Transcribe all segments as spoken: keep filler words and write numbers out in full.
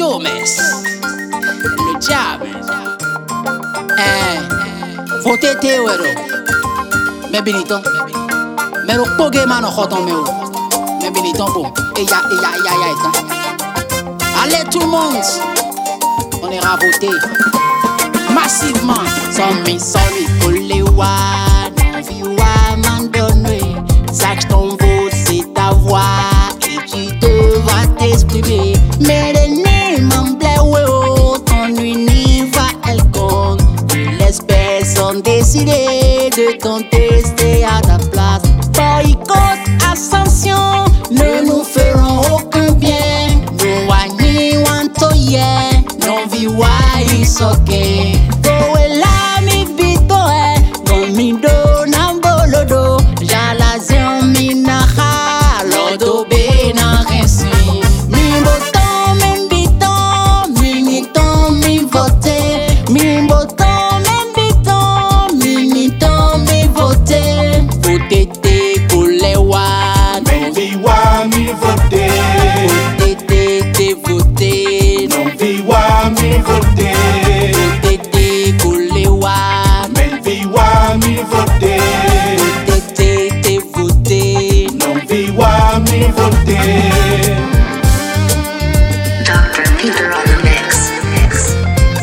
Gomez, le diable. Eh, votez Théodo. Mais Benito, mais le Pogéman au Roton Méo. Mais Benito, bon, et ya, et ya, et ya, et ya. Allez tout le monde, on ira voter massivement. Sans mes solis pour les ouans, on vit ouan m'endonner. Sache ton vote, c'est ta voix, et tu devras t'exprimer. Mais le nez m'emblait, ouais, ton nuit va elle compte. Laisse personne décider de contester à ta place. Boycott, ascension, ne nous ferons aucun bien. Nous wani wantoye, non vi wai soke. Kowe la mi bito e, non mi do nambolodo. Jalazion mi naha, lodo be na rensi. Mi boton, mi biton, mi miton, mi vote. Mi boton, mi biton, mi miton, mi vote. Vote te kolewa, non vi wa mi vote. Vote te te vote, Non vi wa mi vote. vote te kolewa, Men vi wa mi vote. vote te te vote. Non vi wa mi vote. Doctor Peter on the mix. mix.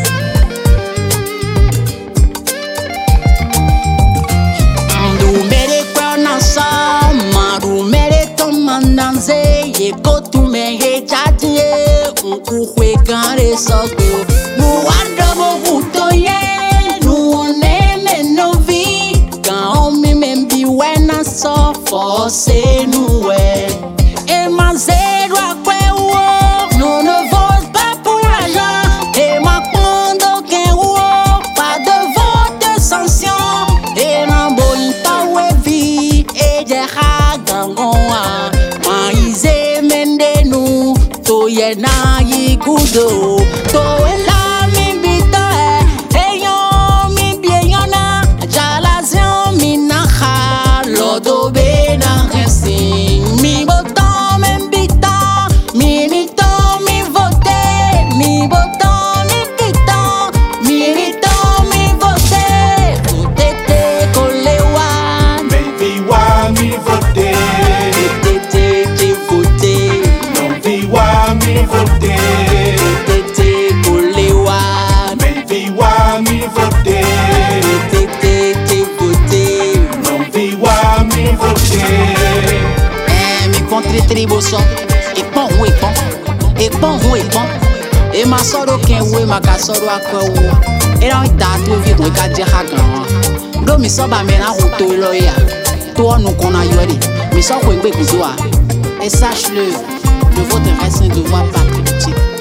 Mdu mere kwa nasa, madu mere tomandanze. Ye kotu mehe chatie, unku kwe gare sokyo. Nu adobo vuto ye, nu oneme no vi. Kan omi membi wena so, force nous ouais. Et ma zéro à quoi ou nous ne vote pas pour l'argent. Et ma condo qu'un ou pas de vote de sanction. Et ma bonne pas vie et des ragangoa. Ma isé mende nous, to ye na yigudo. To e la mi bita e yon mi bien yona. Jalazion mi naha, lodo be na rensi. Mi boton, mi biton, mi miton, mi vote. Mi boton, mi biton, mi miton, mi vote. Vote te kolewa, Men vi wa mi vote. vote te te vote. Non vi wa mi vote. Vote te kolewa, Men vi wa mi vote. vote te te vote. Non vi wa mi vote. Eh, mi contre tribo so. E pon we pon. E pon we pon. E ma soro ken we ma ka soro akwa wo. E ran da to vi ko ka je ha gan. Do mi so ba me na ho to lo ya. To onu kon na yori. Mi so ko ngbe kuzo a. Et sache-le, le vote reste un devoir patriotique.